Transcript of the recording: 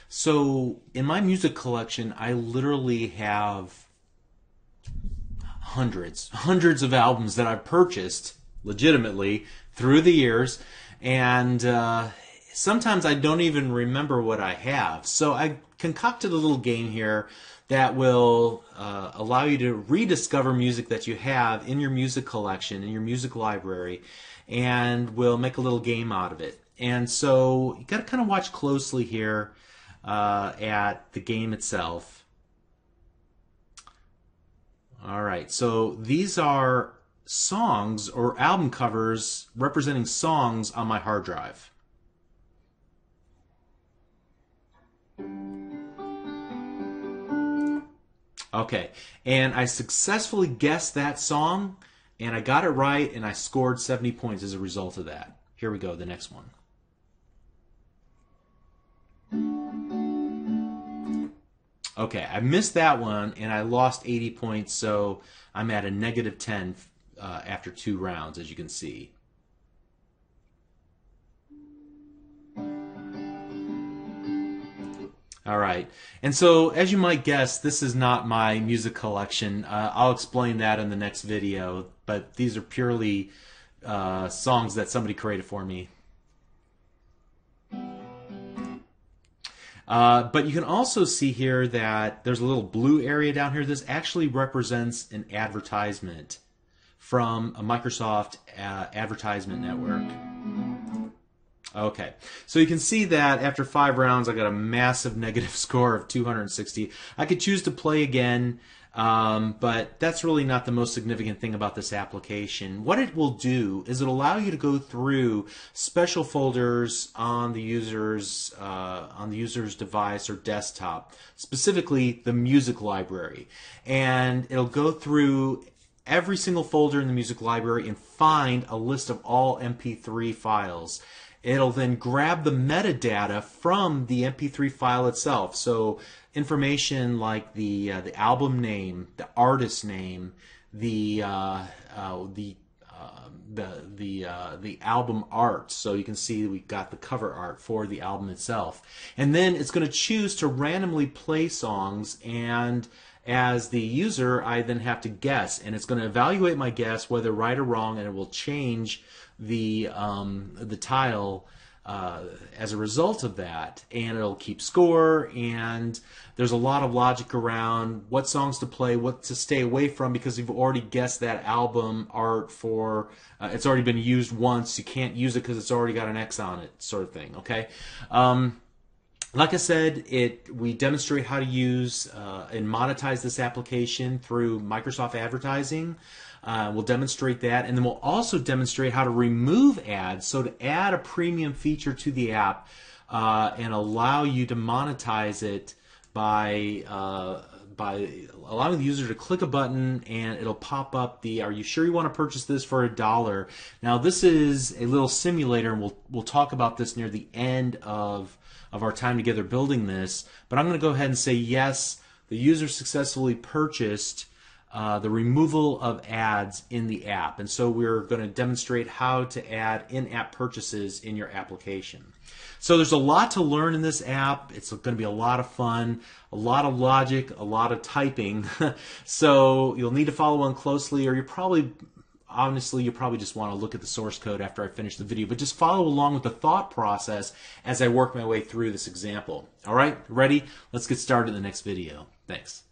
So in my music collection, I literally have hundreds of albums that I've purchased legitimately through the years, and sometimes I don't even remember what I have. So I concocted a little game here that will allow you to rediscover music that you have in your music collection, in your music library, and we'll make a little game out of it. And so you got to kind of watch closely here at the game itself. All right, so these are songs or album covers representing songs on my hard drive. Okay, and I successfully guessed that song, and I got it right, and I scored 70 points as a result of that. Here we go, the next one. Okay, I missed that one, and I lost 80 points, so I'm at a negative 10 after 2 rounds, as you can see. All right, and so as you might guess, this is not my music collection. I'll explain that in the next video, but these are purely songs that somebody created for me. But you can also see here that there's a little blue area down here. This actually represents an advertisement from a Microsoft advertisement network. Okay, so you can see that after 5 rounds I got a massive negative score of 260. I could choose to play again, but that's really not the most significant thing about this application. What it will do is it'll allow you to go through special folders on the user's device or desktop, specifically the music library, and it'll go through every single folder in the music library and find a list of all MP3 files. It'll then grab the metadata from the MP3 file itself. So information like the album name, the artist name, the album art. So you can see we got the cover art for the album itself. And then it's going to choose to randomly play songs, and as the user, I then have to guess, and it's going to evaluate my guess whether right or wrong, and it will change the tile as a result of that, and it'll keep score. And there's a lot of logic around what songs to play, what to stay away from, because you've already guessed that album art for it's already been used once. You can't use it because it's already got an X on it, sort of thing. Okay. Like I said, we demonstrate how to use and monetize this application through Microsoft Advertising. We'll demonstrate that, and then we'll also demonstrate how to remove ads, so to add a premium feature to the app and allow you to monetize it by allowing the user to click a button, and it'll pop up the "Are you sure you want to purchase this for $1?" Now this is a little simulator, and we'll talk about this near the end of our time together building this, but I'm going to go ahead and say yes, the user successfully purchased the removal of ads in the app. And so we're going to demonstrate how to add in-app purchases in your application. So there's a lot to learn in this app. It's going to be a lot of fun, a lot of logic, a lot of typing. So you'll need to follow on closely, or honestly, you probably just want to look at the source code after I finish the video, but just follow along with the thought process as I work my way through this example. All right, ready? Let's get started in the next video. Thanks.